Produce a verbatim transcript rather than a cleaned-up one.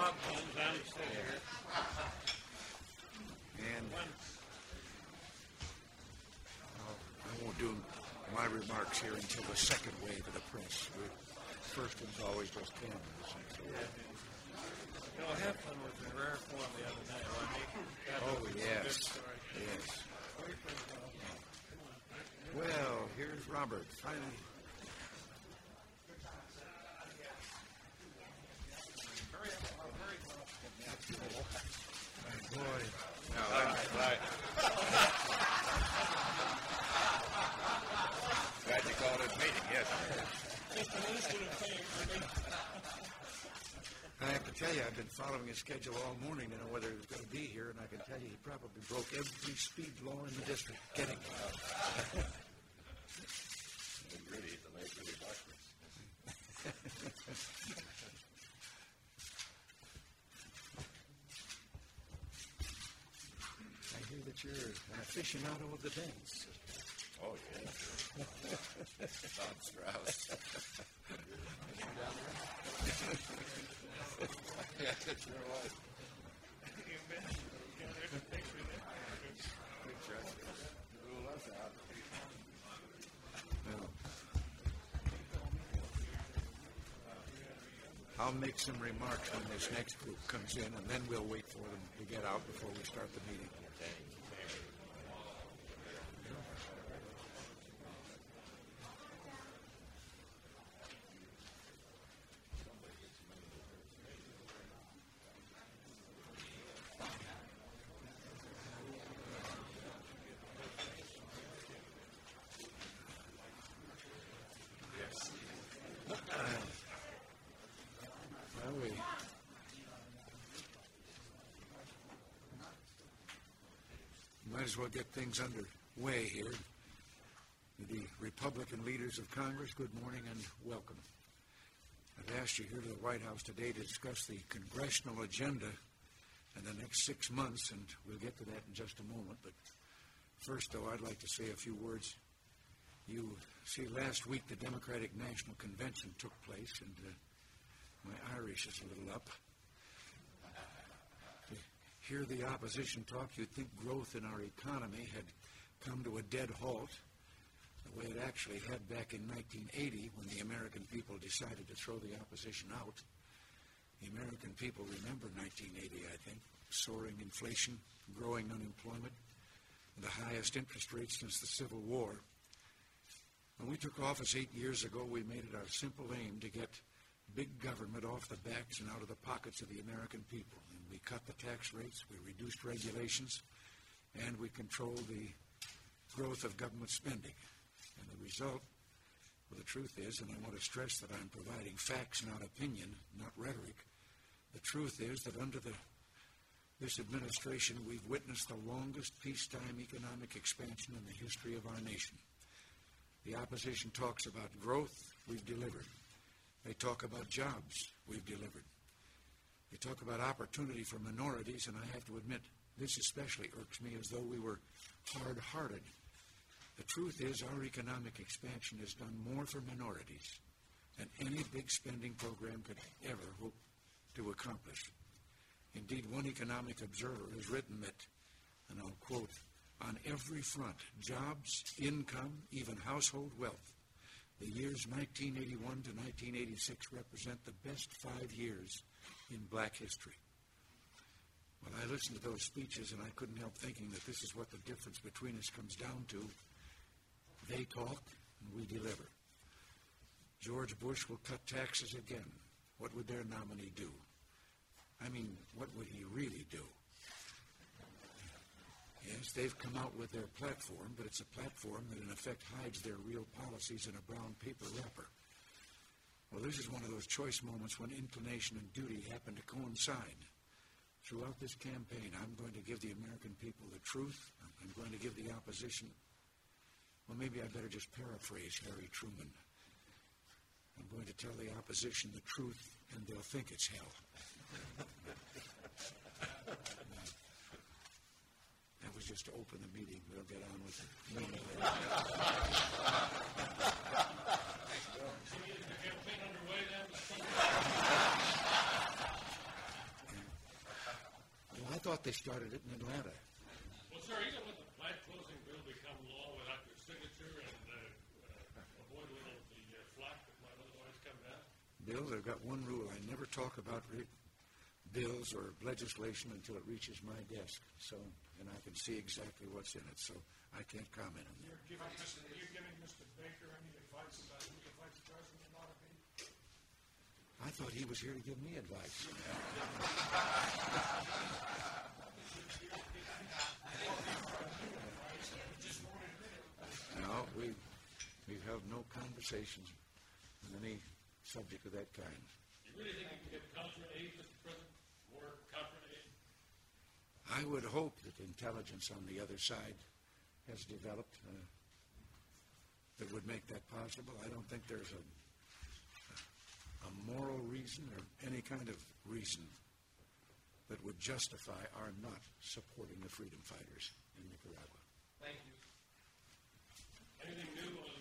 And oh, I won't do my remarks here until the second wave of the press. The first one's always just cameras. Yeah. You know, I had fun with the rare form the other night. Oh, yes. Yes. Well, here's Robert, finally. Boy. No, that's right. Glad you called this meeting, yes. I have to tell you, I've been following his schedule all morning to know whether he was going to be here, and I can tell you he probably broke every speed law in the district. Getting Really, the late really darkness. I hear that you're an aficionado of the dance. Oh, yeah. Tom Strauss. Yeah, that sure was. Rule us out. Well, I'll make some remarks when this next group comes in, and then we'll wait for them to get out before we start the meeting. Well, we might as well get things underway here. The Republican leaders of Congress, good morning and welcome. I've asked you here to the White House today to discuss the congressional agenda in the next six months, and we'll get to that in just a moment. But first, though, I'd like to say a few words. You see, last week the Democratic National Convention took place, and uh, my Irish is a little up. To hear the opposition talk, you'd think growth in our economy had come to a dead halt, the way it actually had back in nineteen eighty when the American people decided to throw the opposition out. The American people remember nineteen eighty, I think, soaring inflation, growing unemployment, and the highest interest rates since the Civil War. When we took office eight years ago, we made it our simple aim to get big government off the backs and out of the pockets of the American people. And we cut the tax rates, we reduced regulations, and we controlled the growth of government spending. And the result, well, the truth is, and I want to stress that I'm providing facts, not opinion, not rhetoric, the truth is that under the, this administration, we've witnessed the longest peacetime economic expansion in the history of our nation. The opposition talks about growth, we've delivered. They talk about jobs, we've delivered. They talk about opportunity for minorities, and I have to admit, this especially irks me as though we were hard-hearted. The truth is our economic expansion has done more for minorities than any big spending program could ever hope to accomplish. Indeed, one economic observer has written that, and I'll quote, on every front, jobs, income, even household wealth, the years nineteen eighty-one to nineteen eighty-six represent the best five years in black history. Well, I listened to those speeches, and I couldn't help thinking that this is what the difference between us comes down to. They talk, and we deliver. George Bush will cut taxes again. What would their nominee do? I mean, what would he really do? Yes, they've come out with their platform, but it's a platform that in effect hides their real policies in a brown paper wrapper. Well, this is one of those choice moments when inclination and duty happen to coincide. Throughout this campaign, I'm going to give the American people the truth. I'm going to give the opposition, well, maybe I better just paraphrase Harry Truman. I'm going to tell the opposition the truth, and they'll think it's hell. That was just to open the meeting. We'll get on with it. thought they started it in Atlanta. Well, sir, even with the plant closing bill become law without your signature and uh, uh, avoid a little of the uh, flack that might otherwise come down? Bill, I've got one rule. I never talk about re- bills or legislation until it reaches my desk. So, and I can see exactly what's in it. So I can't comment on that. You're giving, Mister You're giving Mister Baker any advice about who the vice president ought to be? I thought he was here to give me advice. No, we we have no conversations on any subject of that kind. You really think you can get contra aid, Mister President? More contra aid? I would hope that intelligence on the other side has developed uh, that would make that possible. I don't think there's a a moral reason or any kind of reason that would justify our not supporting the freedom fighters in Nicaragua. Thank you. Anything new on